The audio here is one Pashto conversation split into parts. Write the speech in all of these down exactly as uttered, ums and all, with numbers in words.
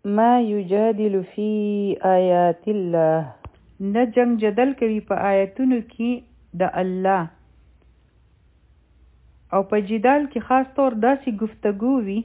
ما یجادل فی آیات الله، نه جنگ جدل کوي په آیتونو کې د الله. او په جدال کې خاص طور داسې گفتگو وي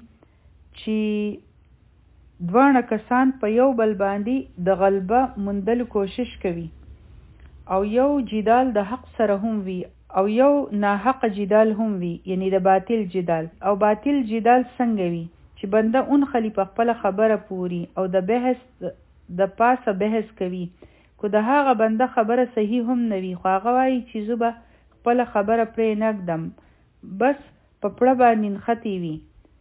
چې دوانه کسان په یو بل باندې د غلبه موندلو کوشش کوي، او یو جدال د حق سره هم وي او یو ناحق جدال هم وي، یعنی د باطل جدال. او باطل جدال څنګه وي چې بنده اون خلی په خپل خبره پوری او د بحث د پاسه بحث کوي، کو د هغه بنده خبره صحیح هم نوي، خو هغه وایي چې زه به خپل خبره پرې نږدم، بس په پړه باندې نښتې وي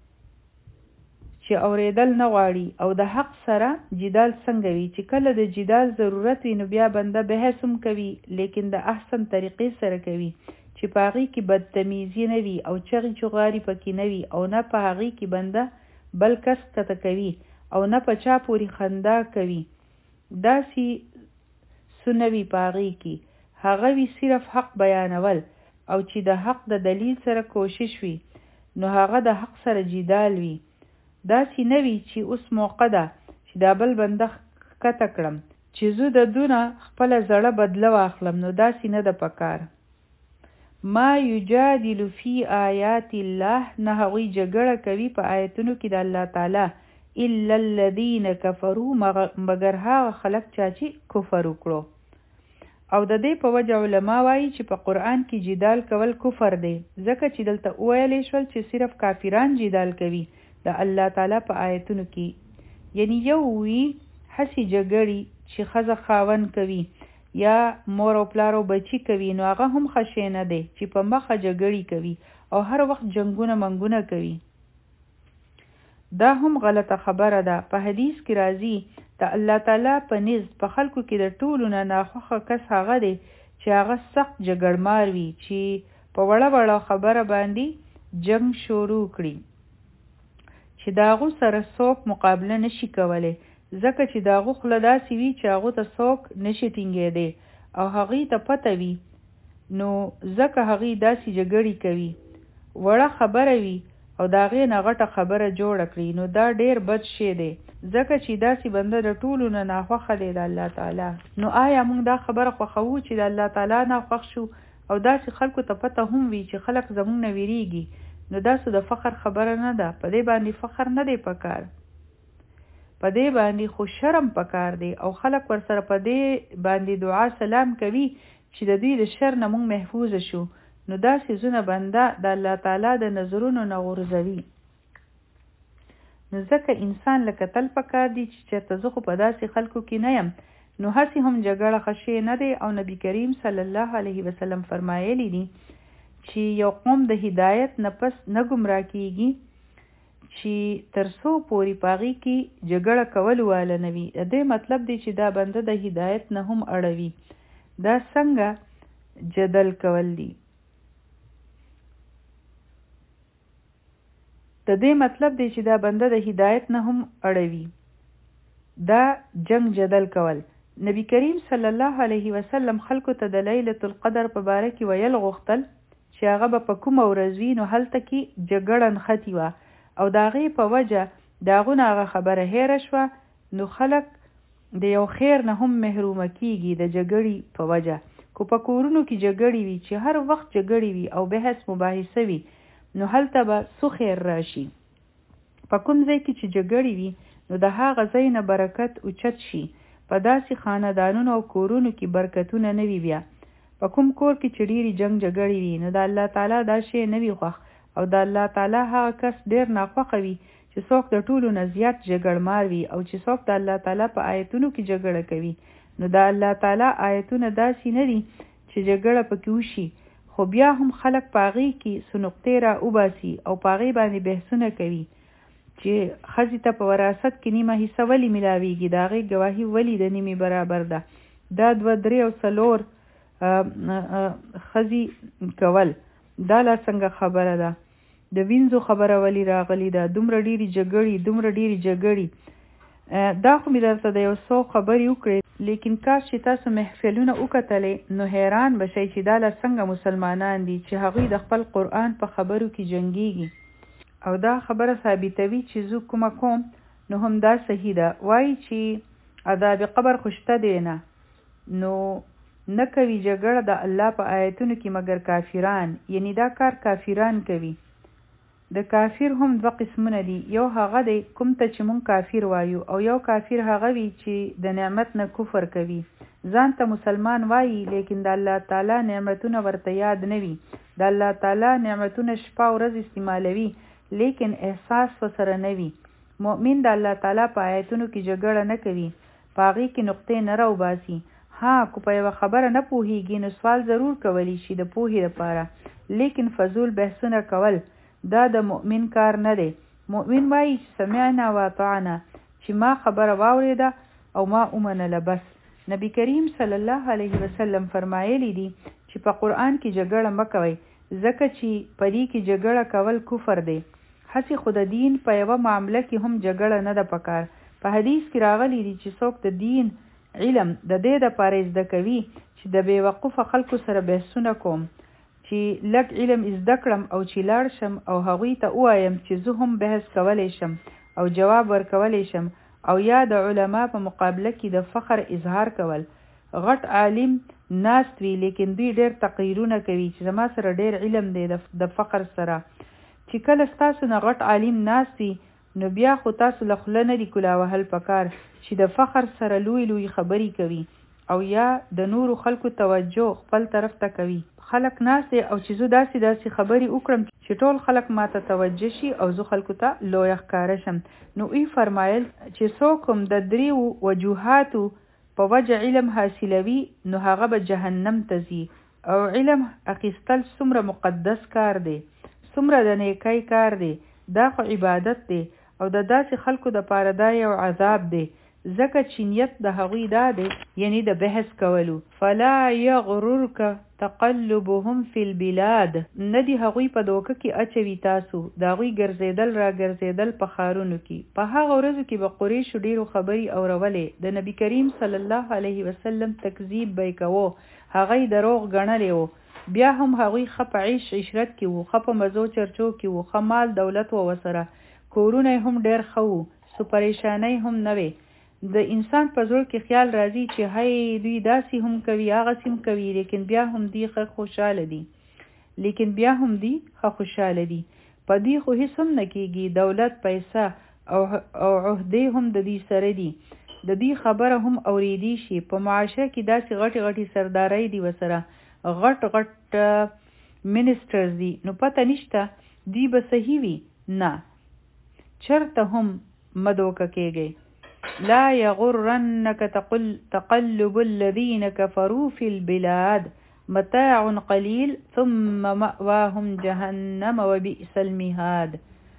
چې اوریدل نه غواړي. او د حق سره جدال څنګه وي چې کله د جدال ضرورت وي نو بیا بنده بحث هم کوي، لیکن د احسن طریقې سره کوي چې په هغې کې بدتمیزي نه وي او چغې چغاري پکې نه وي، او نه په هغې کې بنده بل کس کته کوي او نه په چا پورې خندا کوي. داسې سنوي په هغې کې هغه وي صرف حق بیانول، او چې د حق د دلیل سره کوشش وي نو هغه د حق سره جدال وي. داسې نه وي چې اوس موقع ده چې دا بل بنده ښکته کړم چې زه د دونه خپله زړه بدله واخلم، نو داسې نه ده پکار. ما یجادل فی آیات الله، نه هغوی جګړه کوي په آیتونو کې د الله تعالی، الا الذین کفروا، مگر هغه خلک چا چې کفر وکړو. او د دې په وجه علما وایي چې په قرآن کې جدال کول کفر دی، ځکه چې دلته وویلی شول چې صرف کافران جدال کوي د الله تعالی په آیتونو کې. یعنی یو وی هسې جګړې چې ښځه خاوند کوي یا مور او پلار او بچی کوي، نو هغه هم ښه شی نه دی چې په مخه جګړې کوي او هر وخت جنګونه منګونه کوي. دا هم غلطه خبره ده. په حدیث کې راځي د الله تعالی په نزد په خلکو کې د ټولو نه ناخوښه کس هغه دی چې هغه سخت جګړمار وي، چې په وړه وړه خبره باندې جنگ شروع کړي چې د هغو سره څوک مقابله نشي کولی، ځکه چې د هغو خوله داسې وي چې هغو ته څوک نشي ټینګېدی او هغې ته پته وي، نو ځکه هغې داسې جګړې کوي. وړه خبره وي او د هغې نه غټه خبره جوړه کړي، نو دا ډېر بد شی دی، ځکه چې داسې بنده د ټولو نه ناخوښه دی د الله تعالی. نو آیا موږ دا خبره خوښوو چې د الله تعالی ناخوښ شو او داسې خلکو ته پته هم وي چې خلک زموږ نه ویریږي؟ نو داسې د فخر خبره نه ده. په دې باندې فخر نه دی پکار، په دې باندې خو شرم پکار دی، او خلک ورسره په دې باندې دعا سلام کوي چې د دوی د شر نه موږ محفوظ شو. نو داسې زونه بنده د الله تعالی د نظرونو نه غورځوي. نو ځکه انسان لکه تل پکار دی چې چېرته زه خو په داسې خلکو کې نه یم، نو هسې هم جګړه ښه شی نه دی. او نبی کریم صلی الله علیه وسلم فرمایلی دي چې یو قوم د هدایت نه پس نه ګمراه کیږي چې تر څو پورې پاغي کې جګړه کول واله نه وي. د دې مطلب دی چې دا بنده د هدایت نه هم اړوي. دا څنګه جدل کول دي؟ د دې مطلب دی چې دا بنده د هدایت نه هم اړوي، دا جنگ جدل کول. نبی کریم صلی الله علیه وسلم خلکو ته د لیلة القدر په باره کې ویل غوښتل چې هغه به په کومه ورځ وي، نو هلته کې جګړه نښتې وه او د هغې په وجه د هغو نه هغه خبره هیره شوه. نو خلک د یو خیر نه هم محرومه کیږي د جګړې په وجه. کو په کورونو کې جګړې وي چې هر وخت جګړې وي او بحث مباحثه وي، نو هلته به څو خیر راشي. په کوم ځای کې چې جګړې وي نو د هغه ځای نه برکت اوچت شي. په داسې خاندانونو او کورونو کې برکتونه نه وي. بیا په کوم کور کې چې ډېرې جنګ جګړې وي نو د الله تعالی دا شی نه وي خوښ، او د الله تعالی هغه کس ډېر ناخوښه وي چې څوک د ټولو نه زیات جګړمار وي، او چې څوک د الله تعالی په آیتونو کې جګړه کوي. نو د الله تعالی آیتونه داسې نه دي چې جګړه پکې وشي، خو بیا هم خلک په هغې کې څه نقطې را وباسي او په هغې باندې بحثونه کوي چې ښځې ته په وراثت کې نیمه حصه ولې میلاویږي، د هغې ګواهي ولې د نیمې برابر ده، دا دوه درې او څلور ښځې کول دا لا څنګه خبره ده، د وینځو خبره ولې راغلې ده، دومره ډېرې جګړې دومره ډېرې جګړې. دا خو مې درته د یو څو خبرې وکړې، لیکن کاش چې تاسو محفلونه وکتلې نو حیران بشئ چې دا لا څنګه مسلمانان دي چې هغوی د خپل قرآن په خبرو کې جنګېږي. او دا خبره ثابتوي چې زه کومه کوم نو هم دا صحیح ده. وایي چې عذاب قبر خوشته دی نه، نو نه کوي جګړه د الله په آیتونو کې مگر کافران، یعنی دا کار کافران کوي. د کافر هم دوه قسمونه دي، یو هغه دی کوم ته چې مونږ کافر وایو، او یو کافر هغه وي چې د نعمت نه کفر کوي. ځان ته مسلمان وایي لیکن د الله تعالی نعمتونه ورته یاد نه وي. د الله تعالی نعمتونه شپه او ورځ استعمالوي لیکن احساس وسره نه وي. مؤمن د الله تعالی په آیتونو کې جګړه نه کوي، په هغې کې نقطې نه راوباسي. ها که په یوه خبره نه پوهېږي نو سوال ضرور کولی شي د پوهې لپاره، لیکن فضول بحثونه کول دا د مؤمن کار نه دی. مؤمن وایي چې سمعنا واطعنا، چې ما خبره واورېده او ما ومنله بس. نبی کریم صلی الله علیه وسلم فرمایلی دي چې په قرآن کې جګړه مه کوئ، ځکه چې په دې کې جګړه کول کفر دی. هسې خو د دین په یوه معامله کې هم جګړه نه ده پکار. په حدیث کې راغلی دي چې څوک د دین علم د دې دپاره زده کوي چې د بې وقوفه خلکو سره بحثونه کوم، چې لږ علم زده کړم او چې لاړ شم او هغوی ته ووایم چې زه هم بحث کولی شم او جواب ورکولی شم، او یا د علما په مقابله کې د فخر اظهار کول. غټ عالم ناست وي لیکن دوی ډېر تقریرونه کوي چې زما سره ډېر علم دی د فخر سره. چې کله ستاسو نه غټ عالم ناست وي نو بیا خو تاسو له خوله نه دي کولا وهل پکار چې د فخر سره لوی لوی خبرې کوي او یا د نورو خلکو توجه خپل طرف ته کوي. خلک ناست دی او چې زه داسې داسې خبرې وکړم چې ټول خلک ماته توجه شي او زه خلکو ته لویه ښکاره شم. نو ای فرمایل چې څوک هم د دریو وجوهاتو په وجه علم حاصلوي نو هغه به جهنم ته ځي. او علم اخیستل څومره مقدس کار دی، څومره د نیکۍ کار دی، دا خو عبادت دی او د داسې خلکو د پاره دا یو عذاب دی، ځکه چې نیت د هغوی دا دی یعنی د بحث کولو. فلا یغررک تقلبهم فی البلاد، نه دی هغوی په دوکه کې اچوي تاسو د هغوی ګرځېدل را ګرځېدل په ښارونو کې. په هغه ورځو کې به قریشو ډېرو خبرې اورولې، د نبي کریم صلی الله علیه وسلم تکذیب به یې کوو، هغه یې دروغ ګڼلی و. بیا هم هغوی ښه په عیش عشرت کې وو، ښه په مزو چرچو کې وو، ښه مال دولت و ورسره، کورونه هم ډېر ښه وو، سو پریشانۍ هم نه وې. د انسان په زړه کې خیال راځي چې هی دوی داسې هم کوي هغسې هم کوي، لیکن بیا هم دی ښه خوشحاله دي لیکن بیا هم دی ښه خوشحاله دي په دوی خو هېڅ هم نه کېږي، دولت پیسه او او عهدې هم د دوی سره دي، د دوی خبره هم اورېدی شي. په معاشره کې داسې غټې غټې سردارۍ دي ورسره، غټ غټ منسټرز دي، نو پته نشته دوی به صحیح وي. نه، چرته هم مدوکه کېږي. لا یغرنک تقلب الذین کفروا فی البلاد متاع قلیل ثم مأواهم جهنم وبئس المهاد.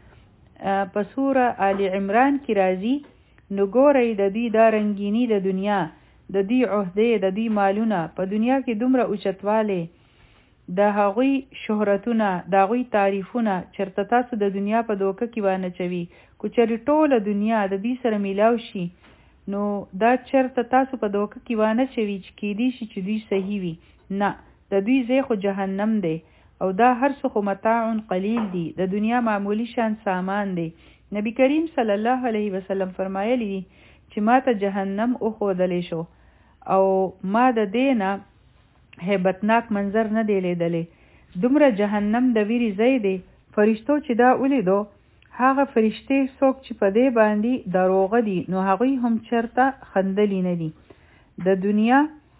په سوره آل عمران کې راځي، نو ګورئ د دوی دا رنګینی د دنیا، د دوی عهدې، د دوی مالونه په دنیا کې دومره اوچتوالی، د هغوی شهرتونه، د هغوی تعریفونه چېرته تاسو د دنیا په دوکه کې وانچوي. که چېرې ټوله دنیا د دوی سره میلاو شي نو دا چېرته تاسو په دوکه کې وانچوي چې کیدی شي چې دوی صحیح وي. نه، د دوی ځای خو جهنم دی او دا هر څه خو متاع قلیل دی، د دنیا معمولی شان سامان دی. نبی کریم صلی الله علیه وسلم فرمایلی دي چې ما ته جهنم وښودلی شو او ما د دې نه هیبتناک منظر نه دی لیدلی. دومره جهنم د ویرې ځای دی. فرشتو چې دا ولیدو، هغه فرشتې څوک چې په دې باندې دروغه دي نو هغوی هم چرته خندلی نه دي. د دنیا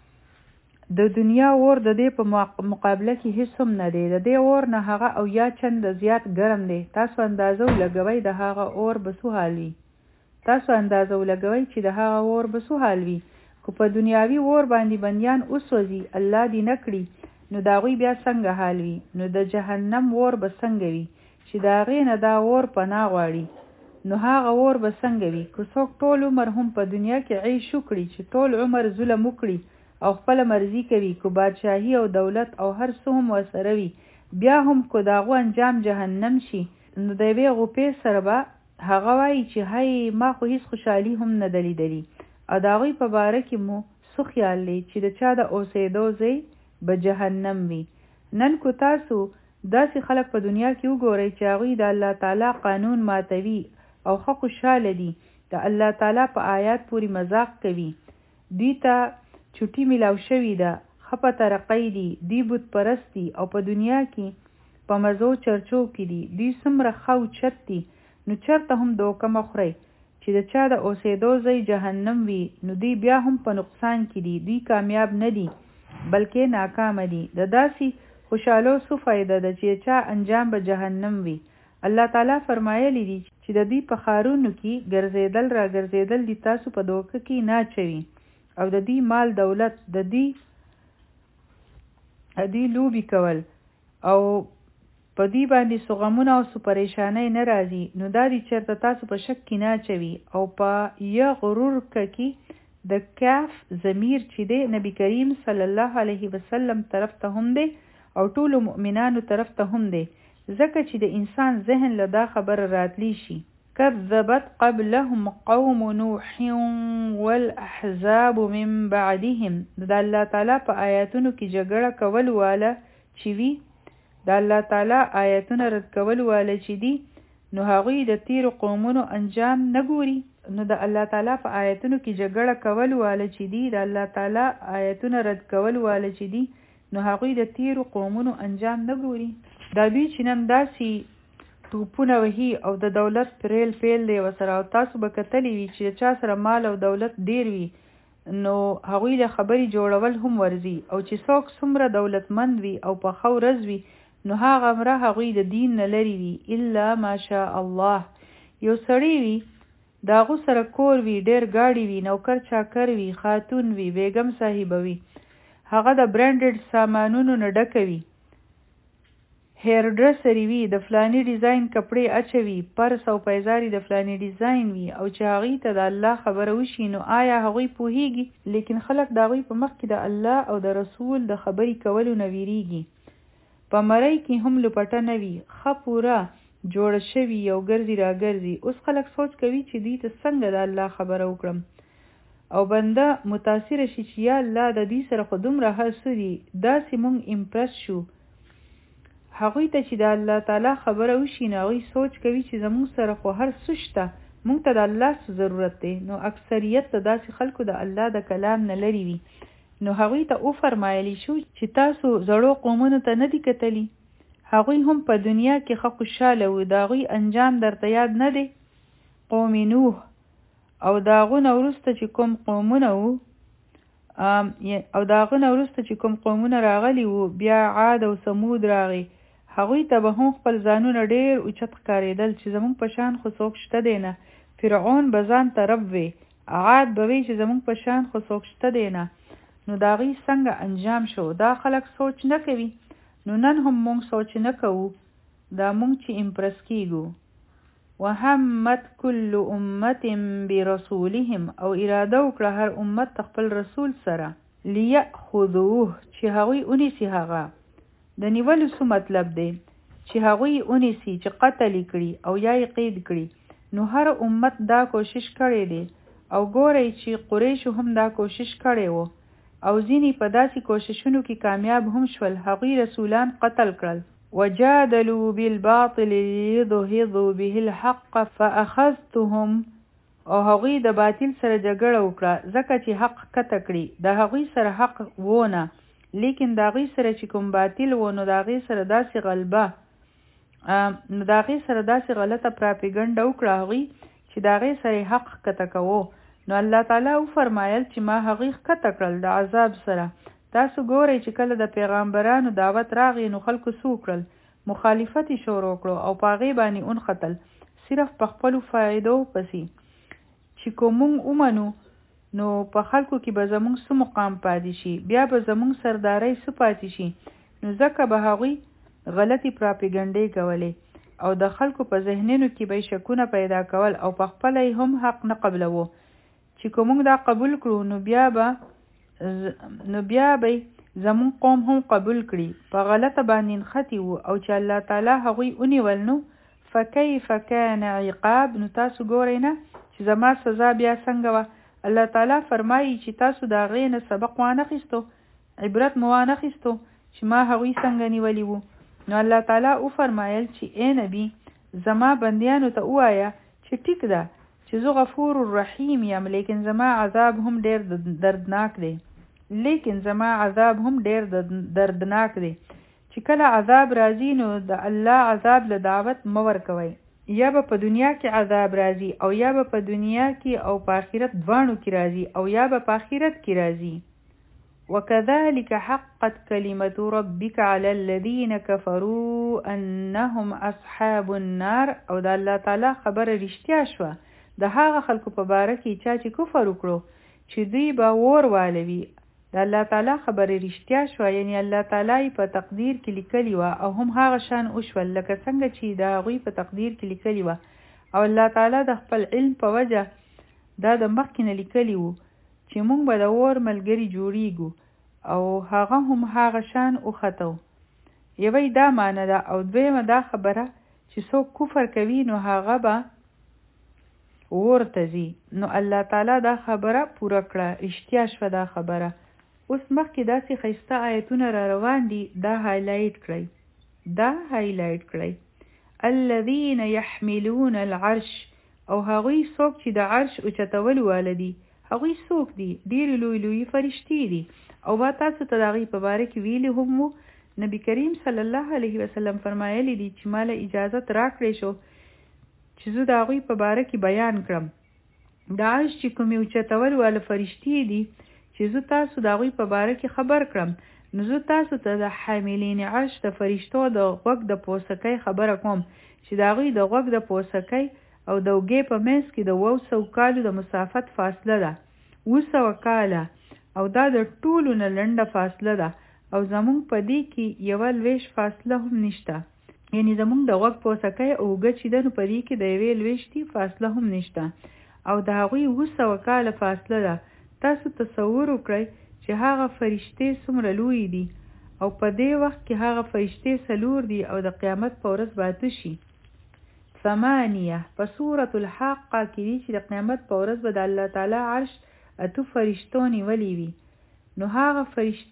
د دنیا اور د دې په مقابله کې هیڅ هم نه دی، د دې اور نه هغه او یا چند زیات ګرم دی. تاسو اندازه ولګوئ د هغه اور به څه حال وي، تاسو اندازه ولګوئ چې د هغه اور به څه حال وي. که په دنیاوي اور باندې بندیان وسوځي، الله دې نه کړي، نو د هغوی بیا څنګه حال وي. نو د جهنم اور به څنګه وي چې د هغې نه دا اور پناه غواړي، نو هغه اور به څنګه وي. که څوک ټول عمر هم په دنیا کې عیش وکړي، چې ټول عمر ظلم وکړي او خپله مرضي کوي، که بادشاهي او دولت او هر څه هم ورسره وي، بیا هم که د هغو انجام جهنم شي، نو د یوې غوپې سره به هغه وایي چې هی ما خو هیڅ خوشحالي هم نه ده لیدلي. او د هغوی په باره کې مو څه خیال دی چې د چا د اوسېدو ځای به جهنم وي. نن کو تاسو داسې خلک په دنیا کې وګورئ چې هغوی د الله تعالی قانون ماتوي او ښه خوشحاله دي، د الله تعالی په آیات پوری مذاق کوي. دوی ته چټي ملاو شوی ده، خپه ترقی دي، دی بت پرستی او په دنیا کې په مزو چرچو کې دي. دوی څومره خو چت دي، نو چرته هم دوکه مخوري چې د چا د اوسېدو ځای جهنم وي، نو دوی بیا هم په نقصان کې دي. دوی کامیاب نه دي بلکې ناکام دي. د داسې خوشحالو څه فایده ده چې چا انجام به جهنم وي. الله تعالی فرمایلی دي چې د دوی په ښارونو کې ګرځېدل را ګرځېدل دي تاسو په دوکه کې نه اچوي، او د دوی مال دولت د دوی د دوی لوبي کول او په دې باندې سغمونه او سو پریشانای نه راځي. نو دا دي چېرته تاسو په شک کې نه اچوي. او په یا غرور کې د کاف ضمیر چې دی نبی کریم صلی الله علیه وسلم طرف ته هم دی او ټولو مؤمنانو طرف ته هم دی، ځکه چې د انسان ذهن له دا خبر راتلی شي. كذبت قبلهم قوم نوح والاحزاب من بعدهم. د الله تعالی په آیاتونو کې جګړه کول واله چې وي، د الله تعالی آیاتونه رد کول واله چې دي، نو هغوی د تیرو قومونو انجام نه ګوري. نو د الله تعالی په آیاتونو کې جګړه کول واله چې دي، د الله تعالی آیاتونه رد کول واله چې دي، نو هغوی د تیرو قومونو انجام نه ګوري. دا دوی چې نن داسې توپونه وهي او د دولت پریل پیل دی وسره، او تاسو به کتلی وي چې چا سره مال او دولت ډیر وي، نو هغوی له خبرې جوړول هم ورځي. او چې څوک څومره دولتمند وي او په ښه ورځ وي، نو هغه مره هغوی د دین نه لري وي. الا ماشاء الله. یو سړی وي، د هغو سره کور وي، ډیر ګاډي وي، نوکر چاکر وي، خاتون وي، بیګم صاحبه وي، هغه د برانډډ سامانونو نه ډکه وي، هیر ډرسری وي، د فلانی ډیزاین کپړې اچوي، پرس او پیزاری د فلانی ډیزاین وي، او چې هغوی ته د الله خبره وشي، نو آیا هغوی پوهیږي؟ لیکن خلک د هغوی په مخ کې د الله او د رسول د خبرې کولو نه ویریږي. په مرۍ کې هم لپټه نه وي، ښه پوره جوړه شوي یو ګرځي را ګرځي. اوس خلک سوچ کوي چې دوی ته څنګه د الله خبره وکړم، او بنده متاثر شي چې یا الله د دوی سره خو دومره هر څه دي، داسې مونږ امپرس شو. هغوی ته چې د الله تعالی خبره وشي، نو هغوی سوچ کوي چې زموږ سره خو هر څه شته، مونږ ته د الله څه ضرورت دی. نو اکثریت د داسې خلکو د الله د کلام نه لري وي. نو هغوی ته او فرمایلی شو چې تاسو زړو قومونو ته نه دي کتلی؟ هغوی هم په دنیا کې ښه خوشحاله وو، د هغوی انجام درته یاد نه دی؟ قوم نوح او د هغو نه وروسته چې کوم قومونه وو او د هغو نه وروسته چې کوم قومونه راغلي وو، بیا عاد او ثمود راغی. هغوی ته به هم خپل ځانونه ډیر اوچت ښکارېدل چې زموږ په شان خو څوک شته دی نه. فرعون به ځان ته رب وی، عاد به وی چې زموږ په شان خو څوک شته دی نه. نو د هغوی څنګه انجام شو؟ دا خلک سوچ نه کوي. نو نن هم مونږ سوچ نه کوو، دا مونږ چې امپرس کیږو. وهمت كل امة برسولهم. او اراده وکړه هر امت خپل رسول سره، لیأخذوه چې هغوی اونیسي. هغه د نیولو څه مطلب دی؟ چې هغوی اونیسي، چې قتل کړي او یا یې قید کړي. نو هر امت دا کوشش کړی دی، او ګورئ چې قریشو هم دا کوشش کړی وو، او ځینې په داسې کوششونو کې کامیاب هم شول. هغوی رسولان قتل کړل. وجادلوا بالباطل ليدحضوا به الحق فأخذتهم. او هغوی د باطل سره جګړه وکړه ځکه چې حق کته کړي. د هغوی سره حق وونه، لیکن د هغوی سره چې کوم باطل و، نو د هغوی سره داسې غلبه نو د هغوی سره داسې غلطه پراپیګنډه وکړه هغوی چې د هغوی سره حق کته کوو. نو الله تعالی وفرمایل چې ما هغوی ښکته کړل د عذاب سره. تاسو ګورئ چې کله د پیغمبرانو دعوت راغی، نو خلکو څه وکړل؟ مخالفت یې شروع کړو او په هغې باندې ونختل، صرف په خپلو فایدو پسې. چې که مونږ ومنو، نو په خلکو کې به زمونږ څه مقام پاتې شي، بیا به زمونږ سردارۍ څه پاتې شي. نو ځکه به هغوی غلطي پراپیګنډې کولې، او د خلکو په ذهنونو کې به شکونه پیدا کول، او په خپله هم حق نه قبلوو. چې که مونږ دا قبول کړو، نو بیا به نو بیا به زمونږ قوم هم قبول کړي. په غلطه باندې نښتي وو، او چې الله تعالی هغوی ونیول، نو فکیف کان عقاب. نو تاسو ګورئ نه چې زما سزا بیا څنګه وه. الله تعالی فرمایي چې تاسو د هغې نه سبق وانخیستو، عبرت مو وانخیستو چې ما هغوی څنګه نیولي وو. نو الله تعالی وفرمایل چې ای نبی، زما بندیانو ته ووایه چې ټیک ده چې زه غفور الرحیم یم لیکن زما عذاب هم ډیر دردناک دی لیکن زما عذاب هم ډیر دردناک دی چې کله عذاب راځي نو د الله عذاب له دعوت مور کوي یا به په دنیا کې عذاب راځي او یا به په دنیا کې او په آخرت دواړو کې راځي او یا به په آخرت کې راځي وكذلك حقت كلمة ربك على الذين كفروا أنهم أصحاب النار او د الله تعالی خبره رښتیا شوه د هغه خلکو په باره کې چا چې کفر وکړو چې دوی به اور والوي د الله تعالی خبره رښتیا شوه یعنی الله تعالی په تقدیر کې لیکلی و او هم هغه شان وشول لکه څنګه چې د هغوی په تقدیر کې لیکلی و او الله تعالی د خپل علم په وجه دا د مخکې نه لیکلی و چې موږ به د اور ملګري جوړیږو او هغه هم هغه شان وختو یوی دا معنی ده او دویمه دا خبره چې څوک کفر کوي نو هغه به اور ته ځي نو الله تعالی دا خبره پوره کړه رښتیا شوه دا خبره اوس مخکې داسې ښایسته آیتونه را روان دي دا هایلایټ کړئ دا هایلایټ کړئ الذین یحملون العرش او هغوی څوک چې د عرش اوچتولو واله دي هغوی څوک دي ډېرې لوی لوی فرشتې دي او با تاسو ته د هغوی په باره کې ویلي هم وو نبی کریم صلی الله علیه وسلم فرمایلی دي چې ماله اجازت راکړی شو چې زه د هغوی په باره کې بیان کړم د عرش چې کومې اوچتول واله فرشتې دي چې زه تاسو د هغوی په باره کې خبر کړم نو زه تاسو ته د حاملین عرش د فرشتو د غوږ د پوسکۍ خبره کوم چې د هغوی د غوږ د پوسکۍ او د اوږې په منځ کې د اوو سوو کالو د مسافت فاصله ده اوه سوه کاله او دا د ټولو نه لنډه فاصله ده او زمونږ په دې کې یوه لویشت فاصله هم نشته یعنی زمونږ د غوږ پوسکۍ اوږه چې ده نو په دې کې د یوې لویشتې فاصله هم نشته او د هغوی اوه سوه کاله فاصله ده تاسو تصور وکړئ چې هغه فرشتې څومره لوی دي او په دې وخت کې هغه فرشتې څلور دي او د قیامت په ورځ به اته شي ثمانیه په سورة الحاقه کې دي چې د قیامت په ورځ به د الله تعالی عرش اتو فرشتو نیولې وي نو هغه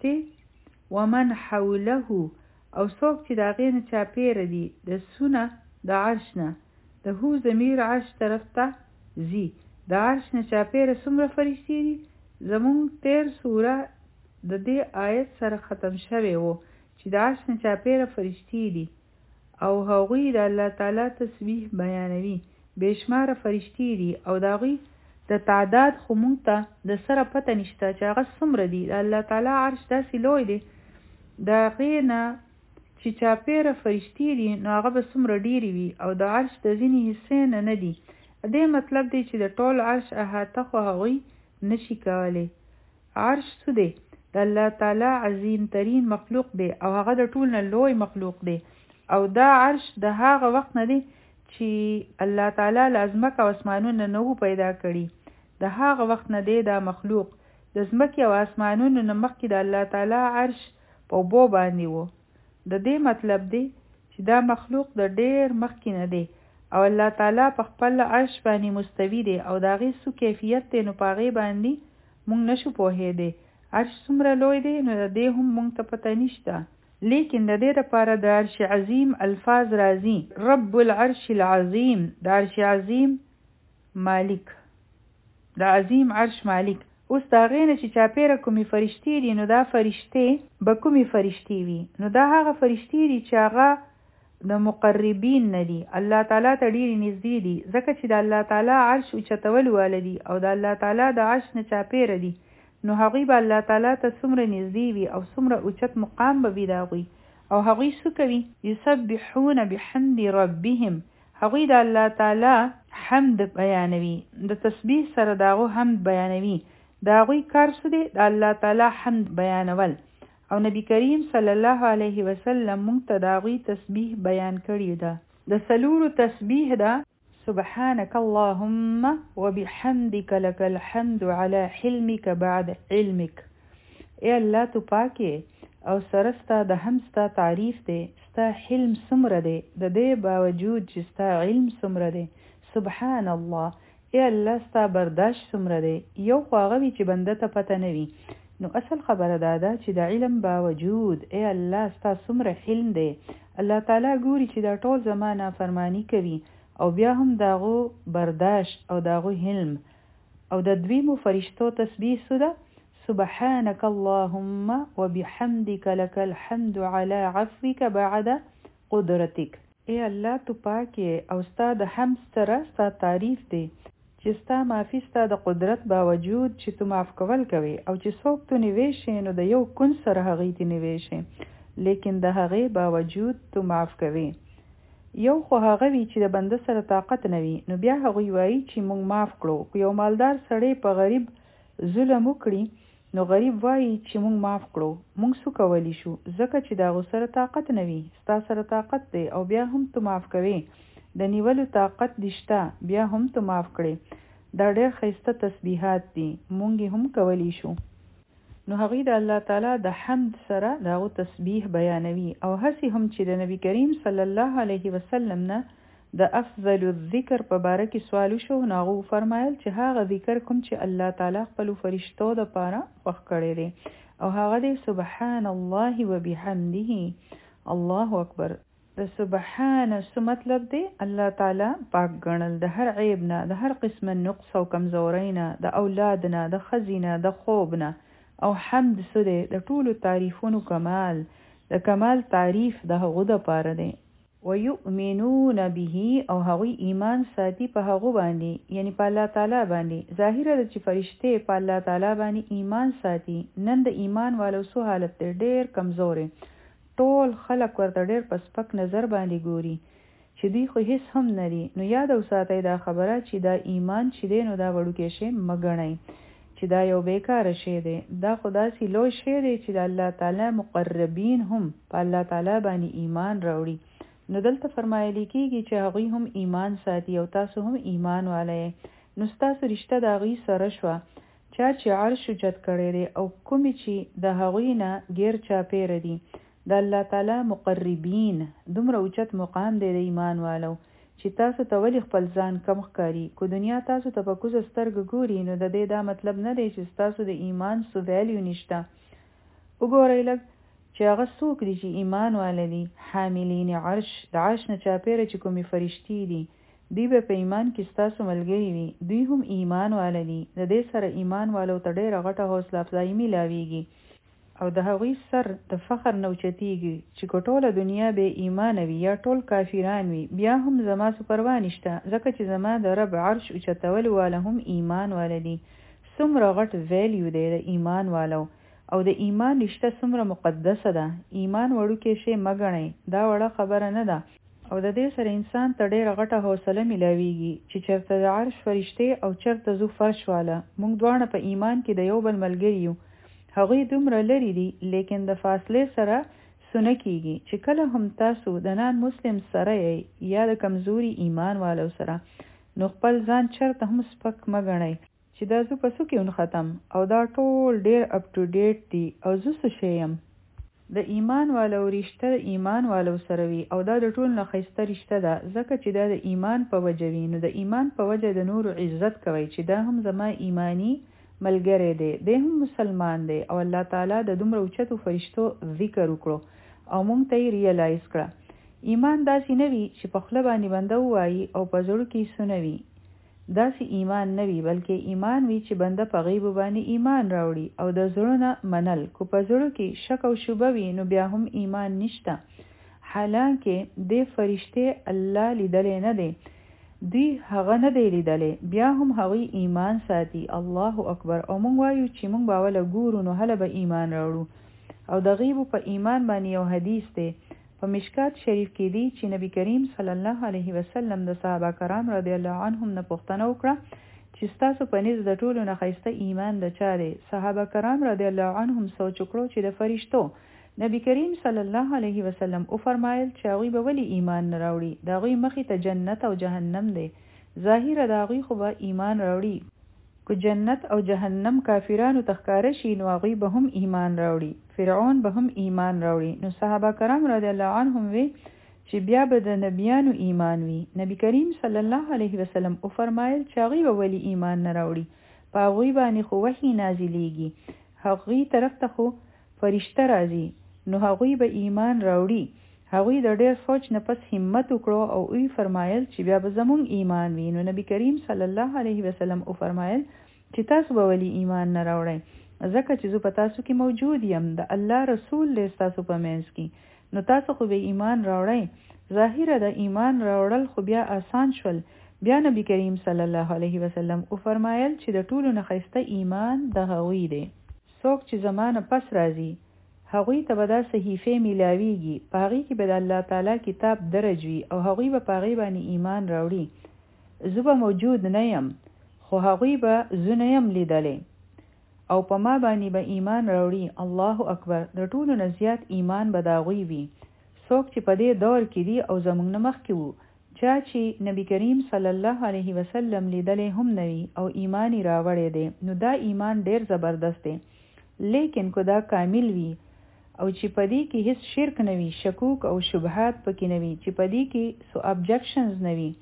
فرشتې ومن حوله او څوک چې د هغې نه چاپېره دي د سونه د عرش نه د هو ضمیر عرش طرف ته ځي د عرش نه چاپېره څومره فرشتې دي زمونږ تیر سوره د دې آیت سره ختم شوی و چې د عرش نه چاپېره فرشتې دي او هغوی د الله تعالی تسبیح بیانوي بېشماره فرشتې دي او د هغوی د تعداد خو مونږ ته د سره پته نشته چې هغه څومره دي د الله تعالی عرش داسې لوی دی د هغې نه چې چاپېره فرشتې دي نو هغه به څومره ډېرې وي او د عرش د ځینې حصې نه نه دي دې مطلب دی چې د ټول عرش احاطه خو هغوی نشي کولی عرش څه دی د الله تعالی عظیم ترین مخلوق دی او هغه د ټول نه لوی مخلوق دی او دا عرش د هغه وخت نه دی چې الله تعالی له ځمکه او اسمانونه نه وو پیدا کړي د هغه وخت نه دی دا مخلوق د ځمکې او اسمانونو نه مخکې د الله تعالی عرش په اوبو باندې و د دې مطلب دی چې دا مخلوق د ډېر مخکې نه دی او الله تعالی په خپل عرش باندې مستوي دی او د هغې څه کیفیت دی نو په هغې باندې موږ نشو پوهېدی عرش څومره لوی دی نو د دې هم موږ ته پته نشته لیکن د دې لپاره د عرش عظیم الفاظ راځي رب العرش العظیم د عرش عظیم مالک د عظیم عرش مالک اوس د هغې نه چې چاپېره کومې فرشتې دي نو دا فرشتې به کومې فرشتې وي نو دا هغه فرشتې دي چې هغه د مقربین نه دي الله تعالی ته ډېرې نږدې دي ځکه چې د الله تعالی عرش اوچتول واله دي او د الله تعالی د عرش نه چاپېره دي نو هغوی به الله تعالی ته څومره نږدې وي او څومره اوچت مقام به وي د هغوی او هغوی څه کوي یسبحون بحمد ربهم هغوی د الله تعالی حمد بیانوي د تسبیح سره د هغو حمد بیانوي د هغوی کار څه دی د الله تعالی حمد بیانول او نبی کریم صلی الله علیه وسلم موږ ته د هغوی تسبیح بیان کړې ده د څلورو تسبیح ده سبحانك اللهم وبحمدك لك الحمد على حلمك بعد علمك اے الله تو پاکه او سره ستا د هم ستا تعریف دی ستا حلم څومره دی د دې باوجود چې ستا علم څومره دی سبحان الله اے الله ستا برداشت څومره دی یو خو هغه وي چې بنده ته پته نه وي نو اصل خبره دا ده چې د علم باوجود اے الله ستا څومره حلم دی الله تعالی ګوري چې دا ټول زما نافرمانی کوي او بیا هم داغو برداشت او داغو حلم او د دویمو فرشتو تسبیح سوده سبحانك اللهم وبحمدك لك الحمد على عفوك بعد قدرتك. اے الله تو پاکه او ستا د حمد سره ستا تعریف دی چې ستا معافی ستا د قدرت باوجود چې تو معاف کول کوي او چې څوک تو نیویشي نو د یو کن سره هغې تی نیویشي لیکن د هغې باوجود تو معاف کوي. یو خو هغه وی چې د بنده سره طاقت نوي نو بیا هغوی وایي چې مونږ معاف کړو. یو مالدار سړی په غریب ظلم وکړي نو غریب وایي چې مونږ معاف کړو. مونږ څه کولی شو ځکه چې د هغو سره طاقت نوي ستا سره طاقت دی او بیا هم تو معاف کوي. د نیولو طاقت دې شته بیا هم تو معاف کړي. دا ډېر ښایسته تسبیحات دي مونږ هم کولی شو. نو هغوی د الله تعالی د حمد سره د هغو تسبیح بیانوي او هسې هم چې د نبی کریم صلی الله علیه وسلم نه د افضل الذکر په باره کې سوال وشو نو هغو فرمایل چې هغه ذکر کوم چې الله تعالی خپلو فرشتو دپاره خوښ کړی دی او هغه دی سبحان الله وبحمده. الله اکبر. د سبحان څه مطلب دی؟ الله تعالی پاک ګڼل د هر عیب نه، د هر قسم نقص او کمزورۍ نه، د اولاد نه، د ښځې نه، د خوب نه. او حمد څه دی؟ د ټولو تعریفونو کمال، د کمال تعریف د هغو دپاره دی. ویؤمنون به او هغوی ایمان ساتي په هغو باندې یعنی په الله تعالی باندې. ظاهره ده چې فرشتې په الله تعالی باندې ایمان ساتي. نن د ایمان والو څو حالت دی؟ ډېر کمزوري. ټول خلک ورته ډېر په سپک نظر باندې ګوري چې دوی خو هیڅ هم نه دي. نو یاد وساتئ دا خبره چې دا ایمان چې دی نو دا وړوکی شی مه ګڼئ چې دا یو بیکاره شی دی. دا خو داسې لوی شی دی چې د الله تعالی مقربین هم په الله تعالی باندې ایمان راوړي. نو دلته فرمایلی کېږي چې هغوی هم ایمان ساتي او تاسو هم ایمان والی. نو ستاسو رشته د هغوی سره شوه. چا چې عرش اوچت کړی دی او کومې چې د هغوی نه ګیر چاپیره دي د الله تعالی مقربین، دومره اوچت مقام دی د ایمان والو چې تاسو ته ولې خپل ځان کم ښکاري. که دنیا تاسو ته په کوزه سترګه ګوري نو د دې دا مطلب نه دی چې ستاسو د ایمان څه ویلیو نشته. وګورئ لږ چې هغه څوک دي چې ایمان والی دي. حاملین عرش، د عرش نه چاپیره چې کومې فرشتې دي دوی به په ایمان کې ستاسو ملګري وي. دوی هم ایمان والی دي. د دې سره ایمان والو ته ډېره غټه حوصله افزایي میلاویږي او د هغوی سر د فخر نه اوچتیږي چې که ټوله دنیا بې ایمانه وي یا ټول کافران وي بیا هم زما څه پروا نشته ځکه چې زما د رب عرش اوچتول واله هم ایمان واله دي. څومره غټ ویلیو دی د ایمان والو او د ایمان رشته څومره مقدسه ده. ایمان وړوکی شی مه ګڼئ، دا وړه خبره نه ده. او د دې سره انسان ته ډېره غټه حوصله میلاویږي چې چېرته د عرش فرشتې او چېرته زو فرش واله موږ دواړه په ایمان کې د یو بل ملګري یو. هغوی دومره لري دي لیکن د فاصلې سره سونه کیږي چې کله هم تاسو د نان مسلم سره یا د کمزوري ایمان والو سره نو خپل ځان چرته هم سپک مه ګڼئ چې دا زه په څه کې ختم او دا ټول ډېر اپ ټو ډیټ دي او زه څه شی یم. د ایمان والو رشته ایمان والو سره وي او دا د ټول نه ښایسته رشته ده ځکه چې دا د ایمان په وجه وي. نو د ایمان په وجه د نورو عزت کوئ چې دا هم زما ایمانی ملګری دی، دی هم مسلمان دی او الله تعالی د دومره اوچتو فرشتو ذکر وکړو او مونږ ته یې ریالایز کړه. ایمان داسې نه وي چې په خوله باندې بنده ووایي او په زړه کې څه نه وي. داسې ایمان نه وي بلکې ایمان وي چې بنده په غیب باندې ایمان راوړي او د زړه نه منل. که په زړه کې شک او شبه وي نو بیا هم ایمان نشته. حالانکه د فرشتې الله لیدلی نه دی، دوی هغه نه دی لیدلی، بیا هم هغوی ایمان ساتي. الله اکبر. او مونږ وایو چې مونږ به اوله ګورو نو هله به ایمان راوړو. او د غیبو په ایمان باندې یو حدیث دی په مشکات شریف کې دی چې نبی کریم صلی الله علیه وسلم د صحابه کرام رضی الله عنهم نه پوښتنه وکړه چې ستاسو په نزد د ټولو نه ښایسته ایمان د چا دی؟ صحابه کرام رضی الله عنهم سوچ وکړو چې د فرشتو. نبی کریم صلی الله علیه وسلم او فرمایل چې هغوی به ولې ایمان نه راوړي؟ د هغوی مخې ته جنت او جهنم دی. ظاهره د هغوی خو به ایمان راوړي. که جنت او جهنم کافرانو ته ښکاره شي نو هغوی به هم ایمان راوړي. فرعون به هم ایمان راوړي. نو صحابه کرام رضی الله عنهم وی چې بیا به د نبیانو ایمان وي. نبی کریم صلی الله علیه وسلم او فرمایل چې هغوی به ولې ایمان نه راوړي؟ په هغوی باندې خو وحی نازلیږي، هغوی طرف ته خو فرشته راځي نو هغوی به ایمان راوړي. هغوی د ډېر سوچ نه پس همت وکړو او وی فرمایل چې بیا به زمونږ ایمان وي. نو نبی کریم صلی الله علیه وسلم او فرمایل چې تاسو به ولی ایمان نه راوړئ ځکه چې زه په تاسو کې موجود یم، د الله رسول دی تاسو په منځ کې، نو تاسو خو به ایمان راوړئ. ظاهره د ایمان راوړل خو بیا آسان شول. بیا نبی کریم صلی الله علیه وسلم او فرمایل چې د ټولو نه ښایسته ایمان د هغوی دی څوک چې زمانه پس راځي هغوی ته به دا صحیفې میلاویږي، په هغې کې به د الله تعالی کتاب درج وي او هغوی به په هغې باندې ایمان راوړي. زه به موجود نه یم خو هغوی به زه نه یم لیدلی او په ما باندې به ایمان راوړي. الله اکبر. د ټولو نه زیات ایمان به د هغوی وي څوک چې په دې دور کې دي او زموږ نه مخکې وو، چا چې نبی کریم صلی الله علیه وسلم لیدلی هم نه وي او ایمان یې راوړی دی، نو دا ایمان ډیر زبردست دی. لیکن که دا کامل وي او چې پدې کې هیڅ شرک نه وي، شکوک او شبهات پکې نه وي، چې پدې کې سو ابجکشنز نه وي،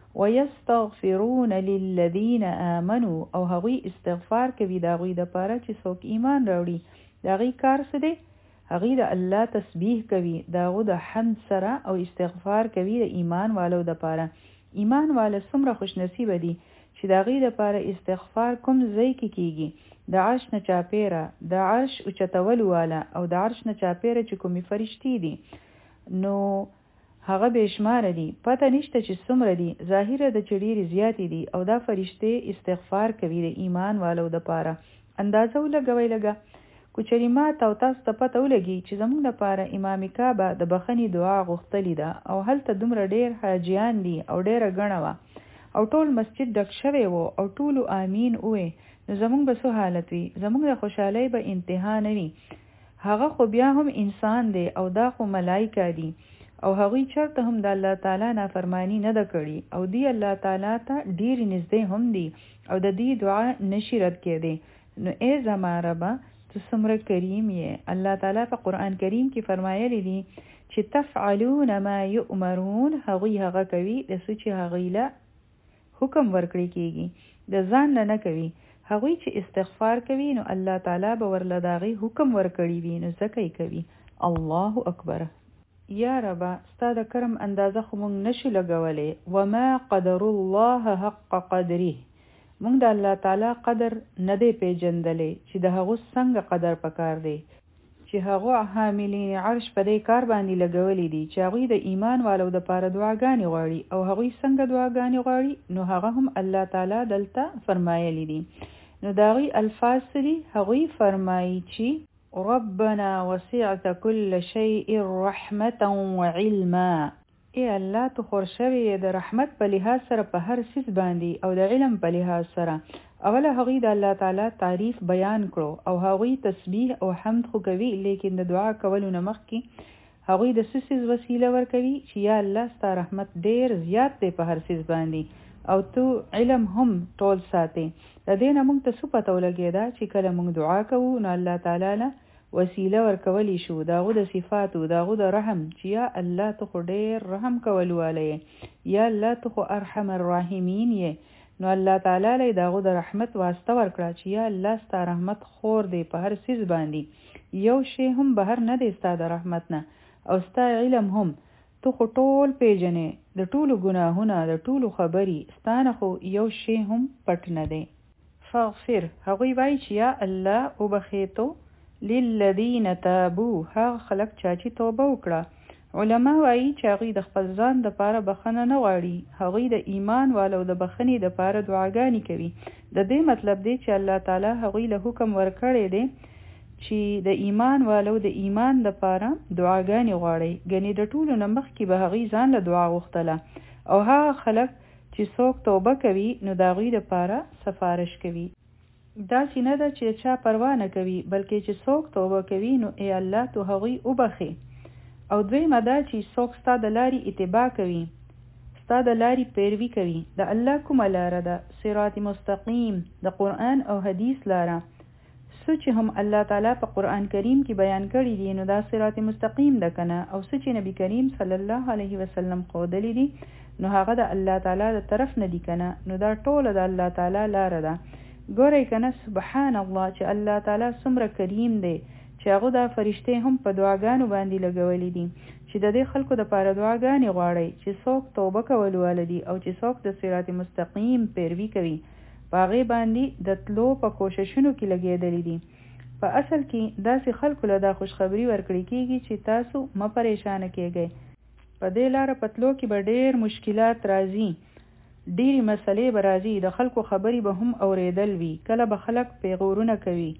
ويستغفرون للذین آمنوا او هغوی استغفار کوي دا غوی د پاره چې څوک ایمان راوړي. دا غي کار څه دی؟ هغوی د الله تسبیح کوي، دا غو د حمد سره او استغفار کوي د ایمان والو د پاره. ایمان والا څومره خوش نصیب دي چې دا غي د پاره استغفار کوم ځای کې کیږي، د عرش نه چاپیره، د عرش او چتول والا او د عرش نه چاپیره چې کومي فرشتي دي نو هغه بشمار دي، پته نشته چې څومره دي، ظاهره د چډيري زیاتې دي او دا فرشته استغفار کوي د ایمان والو د پاره. اندازه ولګوي لګا کوچري ما او تاسو ته پته ولګي چې زموږ لپاره امام کعبه د بخنی دعا غوښتلې ده او هلته دومره ډیر حاجیان دي او ډیره غڼه وا او ټول مسجد ډک شوی وو او ټول امین وې، نو زموږ به څه حالت وي؟ زموږ د خوشحالۍ به انتها نه وي. هغه خو بیا هم انسان دی او دا خو ملائکه دي او هغوی چرته هم د الله تعالی نافرمانی نه ده کړي او دی الله تعالی ته ډیر نږدې هم دي او د دې دعا نشي رد کېدی. نو ای زما ربه تو څومره کریم یې. الله تعالی په قرآن کریم کې فرمایلی دي چې تفعلون ما یؤمرون، هغوی هغه کوي د څه چې هغوی له حکم ورکړی کېږي، د ځان نه نه کوي. هغوی چې استغفار کوي نو الله تعالی به ورله د هغې حکم ورکړی وي نو ځکه یې کوي. الله اکبر. یا ربه ستا د کرم اندازه خو مونږ نشو لګولی. وما قدر الله حق قدره، مونږ د الله تعالی قدر نه دی پیژندلی چې د هغو څنګه قدر پکار دی چې هغو حاملین عرش په دې کار باندې لګولی دي چې هغوی د ایمان والو د پاره دعاګانې غواړي او هغوی څنګه دعاګانې غواړي نو هغه هم الله تعالی دلته فرمایلی دي. نو د هغوی الفاظ دي، هغوی فرمایي چې ربنا وسعت كل شيء رحمة وعلما، ای الله تو خور شوی د رحمت په لحاظ سره په هر څیز باندې او د علم په لحاظ سره. اوله هغوی د الله تعالی تعریف بیان کړو او هغوی تسبیح او حمد خو کوي، لیکن د دعا کولو نه مخکې هغوی د څه څیز وسیله ورکوي چې یا الله ستا رحمت ډیر زیات دی په هر څیز باندې او تو علم هم ټول ساتي. د دې نه موږ ته څه پته ولګېده چې کله موږ دعا کوو نو الله تعالی له وسیله ورکولی شو داغو د صفاتو، داغو د رحم چې یا الله ته خو ډیر رحم کولو والی یا الله ته خو ارحم الراحمین یې. نو الله تعالی له داغو د رحمت واسطه ورکړه چې یا الله ستا رحمت خور دی په هر څیز باندې، یو شی هم بهر نه دی ستا د رحمت نه او ستا علم هم تو خو ټول پیژنې، د ټولو ګناهونه د ټولو خبري ستانه خو یو شی هم پټ نه دی. فاغفر، هغوی وایي چې یا الله وبخېتو للذین تابو، هغه خلک چا چې توبه وکړه. علما وایي چې هغوی د خپل ځان د پاره بخنه نه غواړي، هغوی د ایمان والو د بخنې د پاره دعاګانې کوي. د دې مطلب دی چې الله تعالی هغوی له حکم ورکړی دی چې د ایمان والو د ایمان د پاره دعاګانې غواړي، ګنې د ټولو نه مخکې به هغوی ځان له دعا غوښتله او هغه خلک چې څوک توبه کوي نو د هغوی د پاره سفارش کوي. دا سینه ده چې چا پروا نه کوي، بلکې چې څوک توبه کوي نو ای الله تو هغوی وبخي. او دویمه دا چې څوک ستا د لارې اتباع کوي، ستا د لارې پیروي کوي، د الله کومه لاره ده صراط مستقیم، د قرآن او حدیث لاره، څه چې هم الله تعالی په قرآن کریم کې بیان کړي دي نو دا صراط مستقیم ده کنه، او څه چې نبی کریم صلی الله علیه وسلم ښودلي دي نو هغه د الله تعالی د طرف نه دي کنه، نو دا ټوله د الله تعالی لاره ده. ګورئ کنه سبحان الله چې الله تعالی څومره کریم دی چې هغه دا فرشته هم په دعاګانو باندې لګولې دي چې د دې خلکو د پاره دعاګانې غواړي چې څوک توبه کول ولدي او چې څوک د صراط مستقیم پیروي کوي باغې باندې د تلو په کوششونو کې لګېدلې دي. په اصل کې داسې خلکو له دا خوشخبری ورکړي کیږي چې تاسو م پریشان کېږئ. په دې لار پتلو کې به ډېر مشکلات راځي، ډېری مسلې به راځي، د خلکو خبرې به هم اوریدل وي، کله به خلک پیغورونه کوي،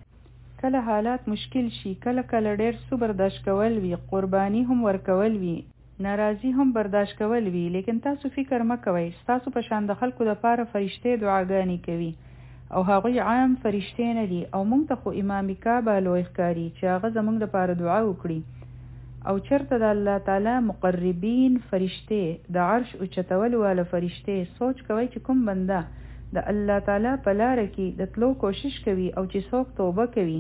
کله حالات مشکل شي، کله کله ډېر څه برداشت کول وي، قرباني هم ورکول وي، ناراضي هم برداشت کول وي. لیکن تاسو فکر مه کوئ، تاسو په شان د خلکو لپاره فرشته دعاګانې کوي او هغوی عام فرشته نه دي او موږ ته خو امام کعبه لوی ښکاري چې هغه زموږ لپاره دعا وکړي. او چرته د الله تعالی مقربین فرشته د عرش اوچتولو والا فرشته، سوچ کوي چې کوم بنده د الله تعالی په لار کې د تلو کوشش کوي او چې څوک توبه کوي،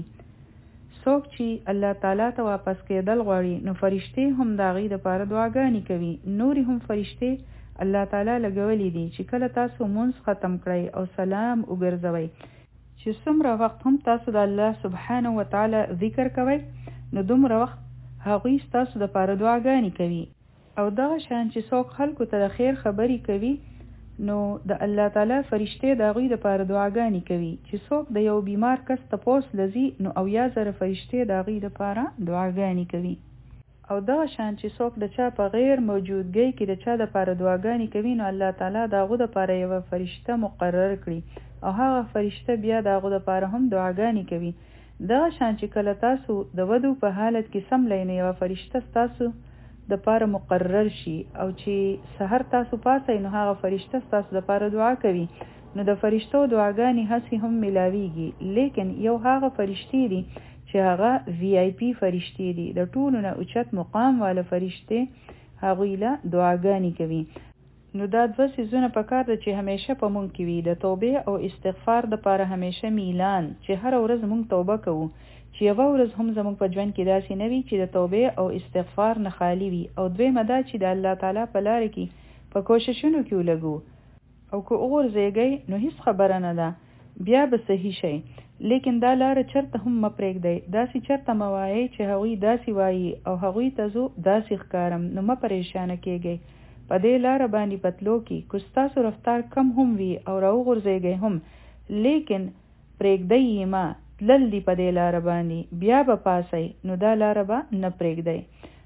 څوک چې الله تعالی ته واپس کېدل غواړي، نو فرشته هم د هغې دپاره دعاګانې کوي. نورې هم فرشته الله تعالی لګولې دي چې کله تاسو مونځ ختم کړئ او سلام وګرځوئ، چې څومره وخت هم تاسو د الله سبحانه وتعالی ذکر کوئ، نو دومره وخت هغوی ستاسو دپاره دعاګانې کوي. او دغه شان چې څوک خلکو ته د خیر خبرې کوي، نو د الله تعالی فرشته د هغوی دپاره دعاګانې کوي. چې څوک د یو بیمار کس تپوس لځي، نو اویا زره فرشته د هغوی دپاره دعاګانې کوي. او دغه شان چې څوک د چا په غیر موجودګۍ کې د چا دپاره دعاګانې کوي، نو الله تعالی د هغو دپاره یوه فرشته مقرر کړي او هغه فرشته بیا د هغو دپاره هم دعاګانې کوي. دغه شان چې کله تاسو د ودو په حالت کې سملی، نو یوه فرشته ستاسو دپاره مقرر شي او چې سحر تاسو پاسئ، نو هغه فرشته ستاسو دپاره دعا کوي. نو د فرشتو دعاګانې هسې هم ملاویږي، لیکن یو هغه فرشتې دي چې هغه وی آی پی فرشتې دي، د ټولو نه اوچت مقام والا فرشتې هغوی له دعاګانې کوي. نو دا دوه څیزونه پکار ده چې همیشه په مونږ کې وي، د توبې او استغفار دپاره همیشه میلان، چې هر ورځ مونږ توبه کوو، چې یوه ورځ هم زموږ په ژوند کې داسې نه وي چې د توبې او استغفار نه خالی وي. او دویمه دا چې د الله تعالی په لاره کې په کوششونو کې ولګو، او که وغورځېږئ نو هیڅ خبره نه ده، بیا به صحیح شئ. لیکن دا لاره چرته هم مه پرېږدئ، داسې چرته مه وایئ چې هغوی داسې وایي او هغوی ته زه داسې ښکارم، نو مه پریشانه کېږئ. په دې لاره باندې پتلو کې که ستاسو رفتار کم هم وي او راوغورځېږئ هم، لیکن پرېږدئ یې مه، تلل دي په دې لاره باندې، بیا به پاسئ، نو دا لاره به نه پرېږدئ.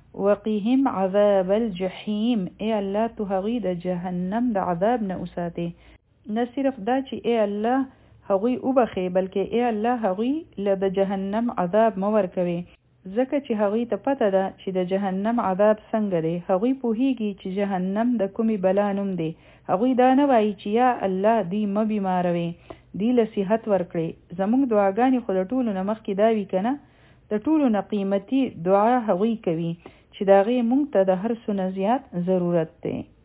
وقیهم عذاب الجحیم، ای الله تو هغوی د جهنم د عذاب نه وساتې. نه صرف دا چې ای الله هغوی وبخې، بلکې ای الله هغوی له د جهنم عذاب مه ورکوي، ځکه چې هغوی ته پته ده چې د جهنم عذاب څنګه دی. هغوی پوهیږي چې جهنم د کومې بلا نوم دی. هغوی دا نه وایي چې یا الله دی مه بیماروي، دی له صحت ورکړي. زموږ دعاګانې خو د ټولو نه مخکې دا وي که نه، د ټولو نه قیمتي دعا هغوی کوي چې د هغې موږ ته د هر څه نه زیات ضرورت دی.